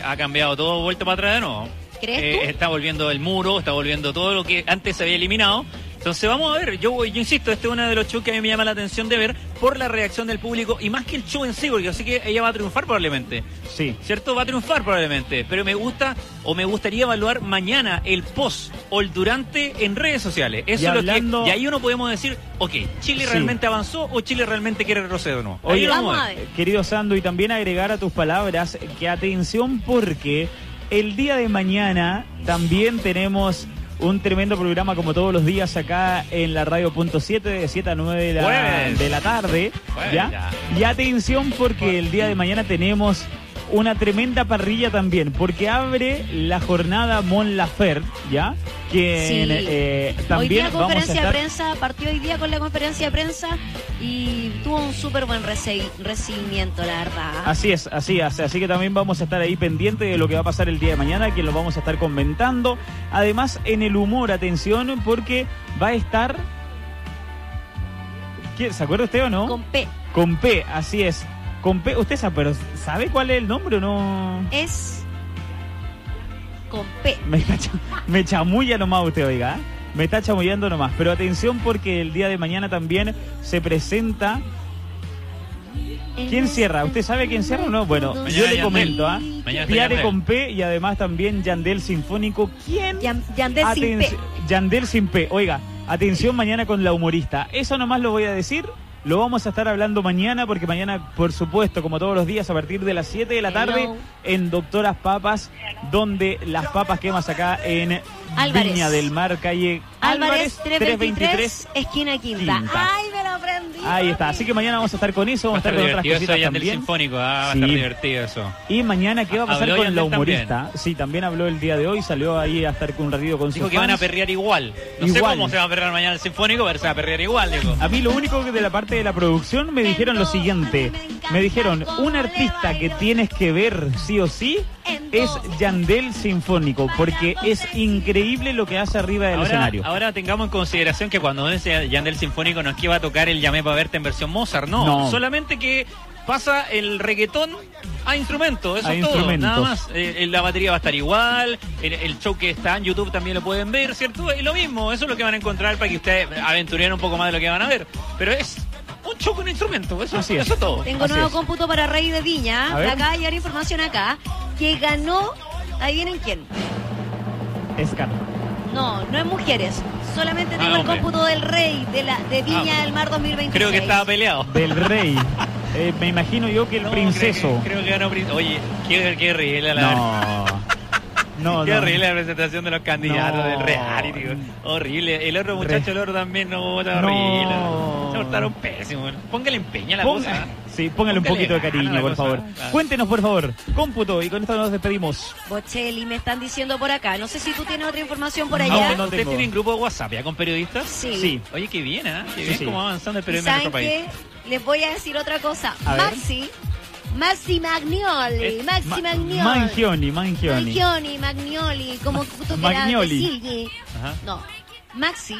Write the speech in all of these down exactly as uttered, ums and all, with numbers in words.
ha cambiado todo, vuelto para atrás de nuevo. ¿Crees Eh, tú? está volviendo el muro, está volviendo todo lo que antes se había eliminado. Entonces vamos a ver, yo, yo insisto, este es uno de los shows que a mí me llama la atención de ver por la reacción del público y más que el show en sí, porque yo sé que ella va a triunfar probablemente. Sí. ¿Cierto? Va a triunfar probablemente, pero me gusta o me gustaría evaluar mañana el post o el durante en redes sociales. Eso Y es hablando- lo que, y ahí uno podemos decir, ok, ¿Chile Sí. realmente avanzó o Chile realmente quiere retroceder o no? Ahí Oye, lo vamos a ver. Querido Sando, y también agregar a tus palabras que atención porque el día de mañana también tenemos un tremendo programa como todos los días acá en la radio punto siete de siete a nueve de la, Jueves. de la tarde. Jueves, ¿ya? ya. Y atención porque el día de mañana tenemos una tremenda parrilla también, porque abre la jornada Mon Laferte, ¿ya? Que Sí. eh, Hoy también día vamos a conferencia estar... de prensa, partió hoy día con la conferencia de prensa y tuvo un súper buen reci- recibimiento, la verdad. Así es, así es. Así que también vamos a estar ahí pendientes de lo que va a pasar el día de mañana, que lo vamos a estar comentando. Además, en el humor, atención, porque va a estar... ¿Quién- ¿Se acuerda usted o no? Con P. Con P, así es. Con P, usted sabe, pero ¿sabe cuál es el nombre o no? Es con P. Me, está cha- me chamulla nomás usted, oiga. ¿eh? Me está chamullando nomás. Pero atención porque el día de mañana también se presenta... ¿Quién cierra? ¿Usted sabe quién cierra o no? Bueno, Mañana yo le Yandel. comento, ¿ah? Mañana está Piare Yandel. con P y además también Yandel Sinfónico. ¿Quién? Yan- Yandel sin P. Atenci- Yandel sin P. Oiga, atención mañana con la humorista. Eso nomás lo voy a decir. Lo vamos a estar hablando mañana porque mañana, por supuesto, como todos los días, a partir de las siete de la tarde, Hello. en Doctoras Papas, donde las papas quemas acá en Álvarez. Viña del Mar, calle Álvarez trescientos veintitrés, esquina Quinta. Quinta. ¡Ay, me lo aprendí! Ahí está. Así que mañana vamos a estar con eso, Va a vamos a estar estar con otras divertido eso cositas de Yandel también. Sinfónico, ah, va a Sí. estar divertido eso. Y mañana, ¿qué va a pasar Habló con Yandel la humorista? también. Sí, también habló el día de hoy, salió ahí a estar con un ratito con Dijo sus que van a fans. perrear igual. No sé Igual. cómo se va a perrear mañana el Sinfónico, pero se va a perrear igual, digo. A mí lo único que de la parte de la producción me dijeron lo siguiente. Me dijeron, un artista que tienes que ver sí o sí es Yandel Sinfónico, porque es increíble lo que hace arriba del Ahora, escenario. ahora tengamos en consideración que cuando dice Yandel Sinfónico no es que va a tocar el Llamé para verte en versión Mozart, no. No. Solamente que pasa el reggaetón a instrumento, eso A es todo, instrumentos. nada más. Eh, la batería va a estar igual, el, el show que está en YouTube también lo pueden ver, ¿cierto? Es lo mismo, eso es lo que van a encontrar para que ustedes aventuren un poco más de lo que van a ver. Pero es un show con instrumento, eso, Así es. eso es todo. Tengo Así nuevo es. cómputo para Rey de Viña. A ver. Acá hay información acá. Que ganó, ahí vienen quién. Escar. No, no es mujeres. Solamente Ah, tengo el hombre. cómputo del Rey de la de Viña Ah, del Mar dos mil veintiséis. Creo que estaba peleado. Del rey. Eh, me imagino yo que el No, princeso. Creo que, creo que ganó Prin- Oye, qué, qué horrible la No. No, Qué no. horrible la presentación de los candidatos No. del reality, tío. Horrible. El otro muchacho, el otro también no vota No. horrible. Se portaron pésimo. Póngale empeño a la Ponga- cosa. Sí, póngale un Póngale poquito de gana cariño, la por cosa. favor. Claro. Cuéntenos, por favor, cómputo, y con esto nos despedimos. Bocelli, me están diciendo por acá. No sé si tú tienes otra información por No, allá. no ¿Ustedes tengo. tienen grupo de WhatsApp ya con periodistas? Sí. Sí. Oye, qué bien, ¿ah? Qué Sí, bien sí. cómo va avanzando el ¿Y periodismo en saben nuestro país. qué? Les voy a decir otra cosa. A ver. Maxi, Maxi Magnioli, Es- Maxi Ma- Magnioli. Mangioni, Mangioni. Mangioni, Magnioli, como tú quieras Magnoli. decirle. Ajá. No, Maxi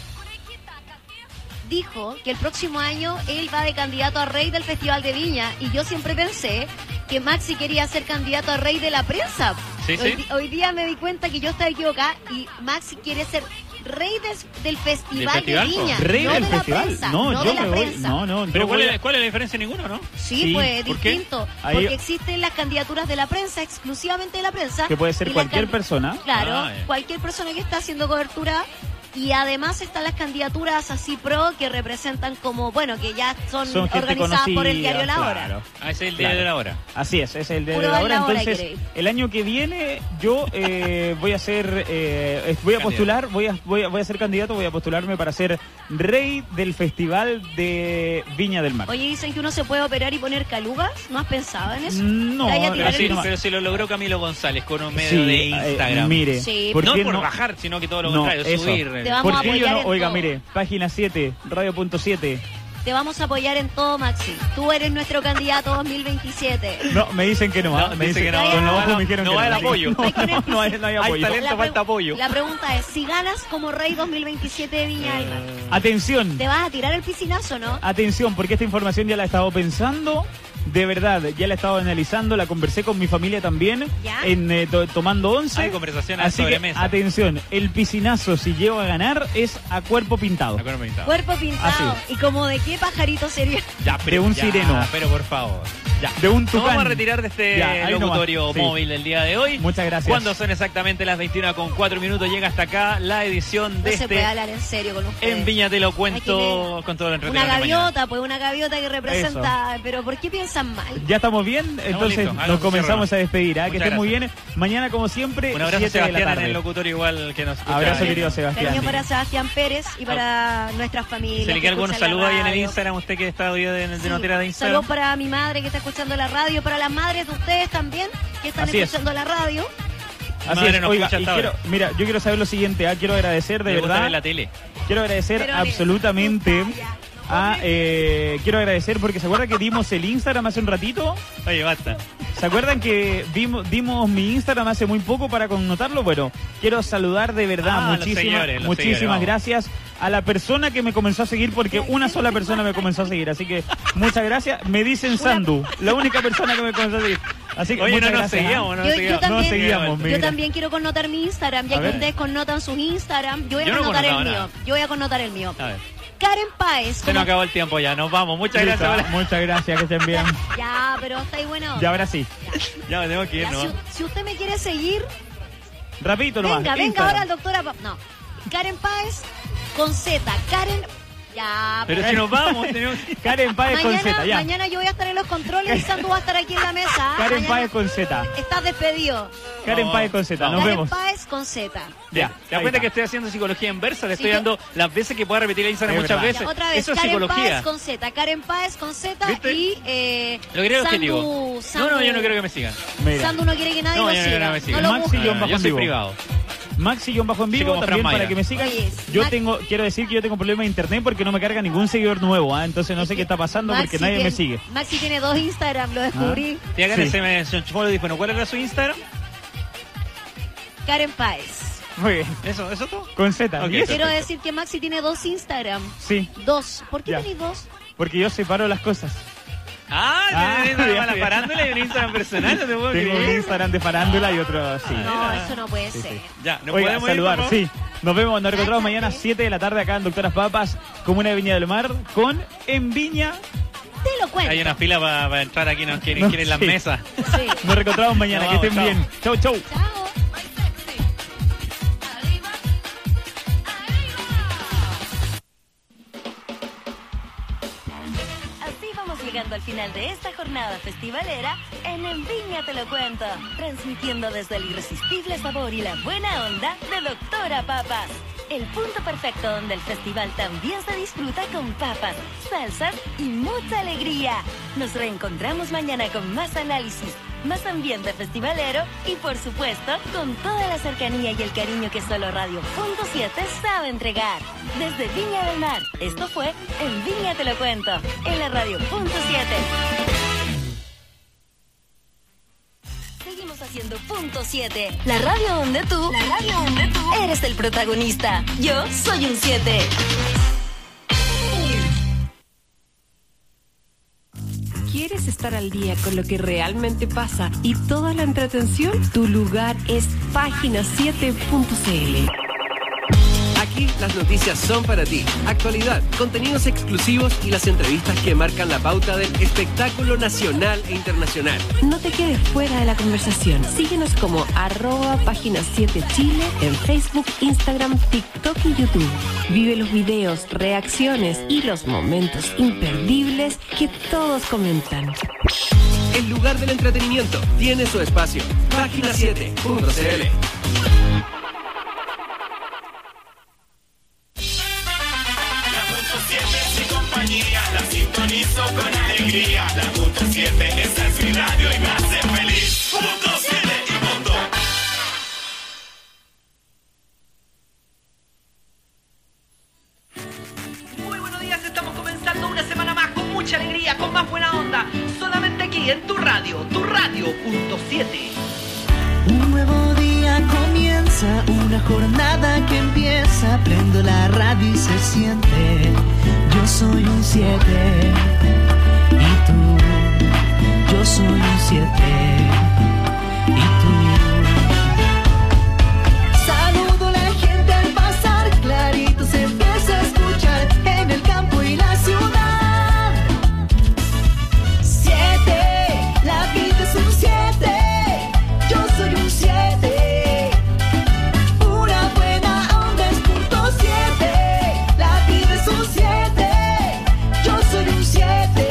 dijo que el próximo año él va de candidato a rey del Festival de Viña y yo siempre pensé que Maxi quería ser candidato a rey de la prensa. Sí, hoy, sí. di- hoy día me di cuenta que yo estaba equivocada y Maxi quiere ser rey des- del Festival, festival, de po? Viña, Rey no del de la festival. prensa, no, no yo de la me voy. prensa. No, no, Pero yo ¿cuál voy a- es, ¿cuál es la diferencia? Ninguno, ¿no? Sí, Sí, pues ¿por qué? distinto. Ahí- Porque existen las candidaturas de la prensa, exclusivamente de la prensa. Que puede ser y las cualquier can- persona. Claro, Ah, ya. cualquier persona que está haciendo cobertura. Y además están las candidaturas así pro que representan como, bueno, que ya son, Son gente organizadas por el conocida, diario La Hora. claro. Ah, ese es el día Claro. de la hora. Así es, ese es el de Puro la hora. bailadora, Entonces, queréis. el año que viene yo eh, voy a ser, eh, voy a postular, voy a, voy a, voy a ser candidato, voy a postularme para ser rey del Festival de Viña del Mar. Oye, dicen que uno se puede operar y poner calugas. ¿No has pensado en eso? No, Te vaya a Pero tirar sí, el piso. pero sí lo logró Camilo González con un medio Sí, de eh, Instagram. mire, Sí. ¿por no qué por no? bajar, sino que todo lo No, contrario, eso. subir. Te vamos ¿Por a qué yo apoyar no? en Oiga, todo. mire, página siete, radio punto siete. Te vamos a apoyar en todo, Maxi. Tú eres nuestro candidato dos mil veintisiete. No, me dicen que no. ¿ah? No, me dice dicen que no, con los no ojos va- me dijeron no que va el así que apoyo. No, Hay que no, no hay, no hay Hay apoyo. talento. La, falta pre- apoyo. la pregunta es, si ganas como rey dos mil veintisiete de Viña del Mar, Atención. ¿te vas a tirar el piscinazo, no? Atención, porque esta información ya la he estado pensando De verdad, ya la he estado analizando, la conversé con mi familia también, ¿Ya? en eh, to- tomando once. Hay conversaciones Así sobre que, mesa. atención, el piscinazo, si llego a ganar, es a cuerpo pintado. Acuerdo pintado. Cuerpo pintado. Así. ¿Y como de qué pajarito sería? Ya, De un ya, sireno. Pero por favor. Ya. De un Nos tucán. vamos a retirar de este Ya, ahí locutorio nomás, sí. móvil del día de hoy. Muchas gracias. Cuando son exactamente las veintiuna con cuatro minutos, llega hasta acá la edición No de se puede este hablar en serio con ustedes. En Viña Te Lo Hay Cuento que- con todo lo Una entretenido de la mañana. gaviota, pues una gaviota que representa... Pero ¿por qué piensan mal? Ya estamos bien, entonces listos, hagamos nos comenzamos cierre. a despedir. ¿ah? Que Muchas estén muy gracias. bien. Mañana, como siempre, Un abrazo a siete de la Sebastián en tarde. el locutorio igual que nos escucha. Abrazo, Eh, querido Sebastián. Cariño para Sebastián Pérez y para nuestras familias. ¿Se le que queda algún escuchan la saludo ahí en el radio. Instagram? Usted que está hoy de, de Sí, notera de Instagram. Saludos para mi madre que está escuchando la radio, para las madres de ustedes también que están Así es. escuchando la radio. Así Madre es, nos oiga, escucha y hasta quiero, ahora. mira, yo quiero saber lo siguiente, ¿ah? quiero agradecer de Me gusta verdad, ver la tele. quiero agradecer Pero le- absolutamente a, eh, quiero agradecer porque se acuerdan que dimos el Instagram hace un ratito, Oye, basta. ¿se acuerdan que dimos, dimos mi Instagram hace muy poco para connotarlo? Bueno, quiero saludar de verdad, Ah, los muchísimas, señores, los muchísimas señores, vamos. gracias a la persona que me comenzó a seguir, porque una sola persona me comenzó a seguir, así que muchas gracias. Me dicen Sandu, la única persona que me comenzó a seguir. Así que Oye, muchas no nos gracias, ¿ah? seguíamos, no Yo- nos yo seguíamos. también- No seguíamos, Yo mira. también quiero connotar mi Instagram, A ya que ver. ustedes connotan sus Instagram. Yo voy a Yo no he connotar el connotado mío. nada. Yo voy a connotar el mío. A ver, Karen Páez. se como- nos acabó el tiempo ya. Nos vamos. Muchas Listo, gracias. Hola. muchas gracias, que estén bien. Ya, pero está ahí bueno. Y ahora sí, Ya me tengo que ir, Ya, ¿no? si, si usted me quiere seguir, rapidito nomás. venga, venga Instagram. ahora al doctora. Pa- No. Karen Páez con Z. Karen. Ya, Pero pero- si nos vamos, tenemos... Karen Páez con mañana, Z, ya. mañana yo voy a estar en los controles y Sandu va a estar aquí en la mesa. ¿ah? Karen Mañana Páez con Z. Estás despedido. Karen No, Páez con Z, nos Karen vemos. Páez con Z. Ya, ¿te das ahí cuenta está. que estoy haciendo psicología inversa? Le Sí, estoy que- dando las veces que pueda repetir el Instagram Es muchas verdad. veces. Ya, otra vez, Eso es Karen psicología. Páez con Z. Karen Páez con Z ¿Viste? y eh, Logré el Sandu- objetivo. Sandu- No, no, yo no quiero que me sigan. Mira. Sandu no quiere que nadie No, lo yo no siga. quiero que me sigan. lo Maxi busque. guión Ah, bajo yo en soy vivo. privado. Maxi guión bajo en Sí, vivo como también Fran para Mayra. que me sigan. Oye, Yo Max- tengo, quiero decir que yo tengo problema de internet porque no me carga ningún seguidor nuevo, ¿ah? Entonces no sé qué está pasando porque Maxi nadie me tiene- sigue. Maxi tiene dos Instagram, lo descubrí. Te hagan Sí. ese me se enchufó el audífono. ¿Cuál era su Instagram? Karen Páez. Muy bien. ¿Eso, eso todo? Con Z. Ok. ¿y eso? Quiero decir que Maxi tiene dos Instagram. Sí, Dos. ¿Por qué Ya. tenéis dos? porque yo separo las cosas. Ah, Ah, tenés una ya, mala ya. farándula y un Instagram personal. No te puedo Tengo un creer. Instagram de farándula y otro sí. No, eso no puede Sí, ser. sí. Ya, ¿nos Oiga, podemos ir, saludar, por favor? sí. Nos vemos, nos reencontramos Cállate. mañana siete de la tarde acá en Doctoras Papas, Comuna de Viña del Mar, con En Viña. Te lo cuento. Hay una fila para entrar aquí, nos quieren, No, quieren las sí. mesas. Sí. Nos reencontramos mañana, Nos que vamos, estén chao. bien. Chau, chau. Chao. Así vamos llegando al final de esta jornada festivalera en En Viña Te Lo Cuento, transmitiendo desde el irresistible sabor y la buena onda de Doctora Papas. El punto perfecto donde el festival también se disfruta con papas, salsas y mucha alegría. Nos reencontramos mañana con más análisis, más ambiente festivalero y por supuesto con toda la cercanía y el cariño que solo Radio Punto siete sabe entregar. Desde Viña del Mar, esto fue En Viña Te Lo Cuento, en la Radio Punto siete. Seguimos haciendo Punto siete, la radio donde tú, la radio donde tú eres el protagonista. Yo soy un siete. ¿Quieres estar al día con lo que realmente pasa y toda la entretención? Tu lugar es página siete punto c l. Aquí las noticias son para ti. Actualidad, contenidos exclusivos y las entrevistas que marcan la pauta del espectáculo nacional e internacional. No te quedes fuera de la conversación. Síguenos como arroba página siete Chile en Facebook, Instagram, TikTok y YouTube. Vive los videos, reacciones y los momentos imperdibles que todos comentan. El lugar del entretenimiento tiene su espacio. página siete punto c l. La sintonizo con alegría. La Punto siete, esta es mi radio y me hace feliz. Punto siete y punto. Muy buenos días, estamos comenzando una semana más con mucha alegría, con más buena onda. Solamente aquí en tu radio, tu radio Punto siete. Un nuevo día comienza, una jornada que empieza. Prendo la radio y se siente. Yo soy un siete y tú yo soy un siete y tú. Saludo a la gente al pasar, clarito se empieza a escuchar en el campo y la ciudad. Siete, la vida es un siete, yo soy un siete. Una buena onda es punto siete, la vida es un siete, yo soy un siete.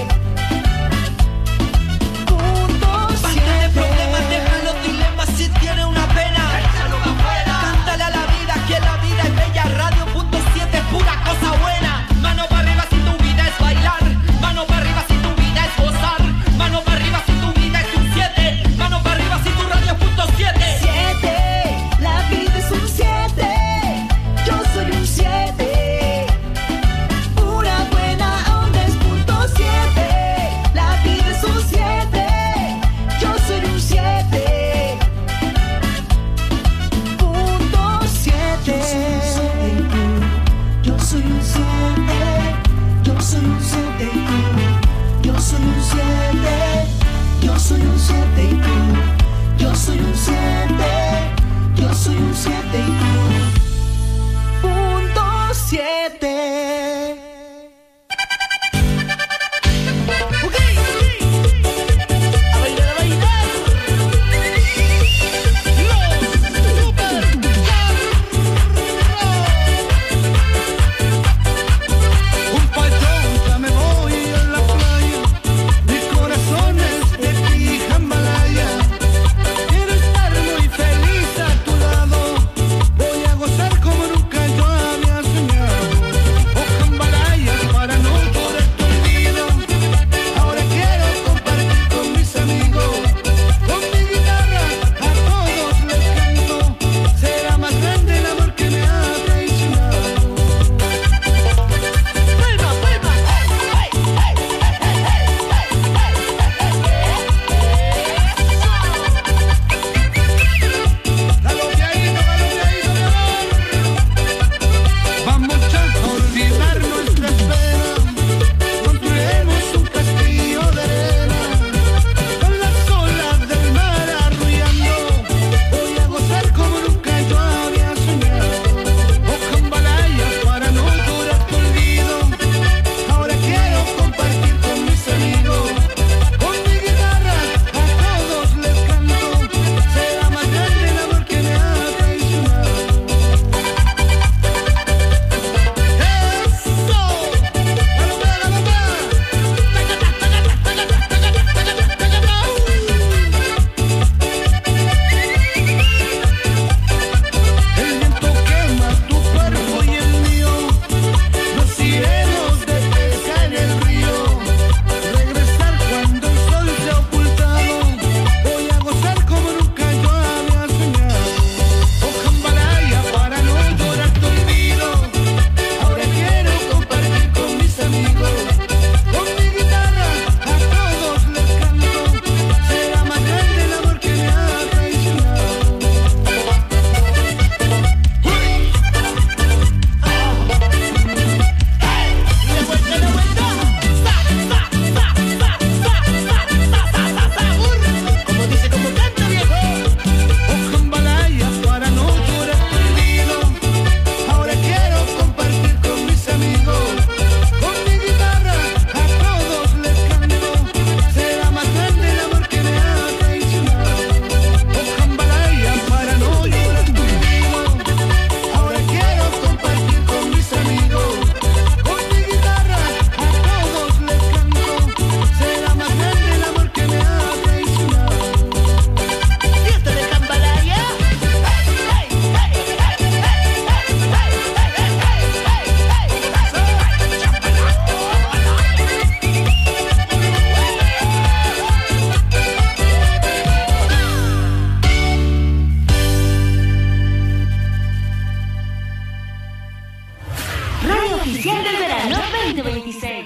Oficial del verano veinte veintiséis.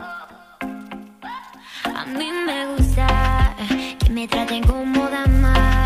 A mí me gusta que me traten como dama.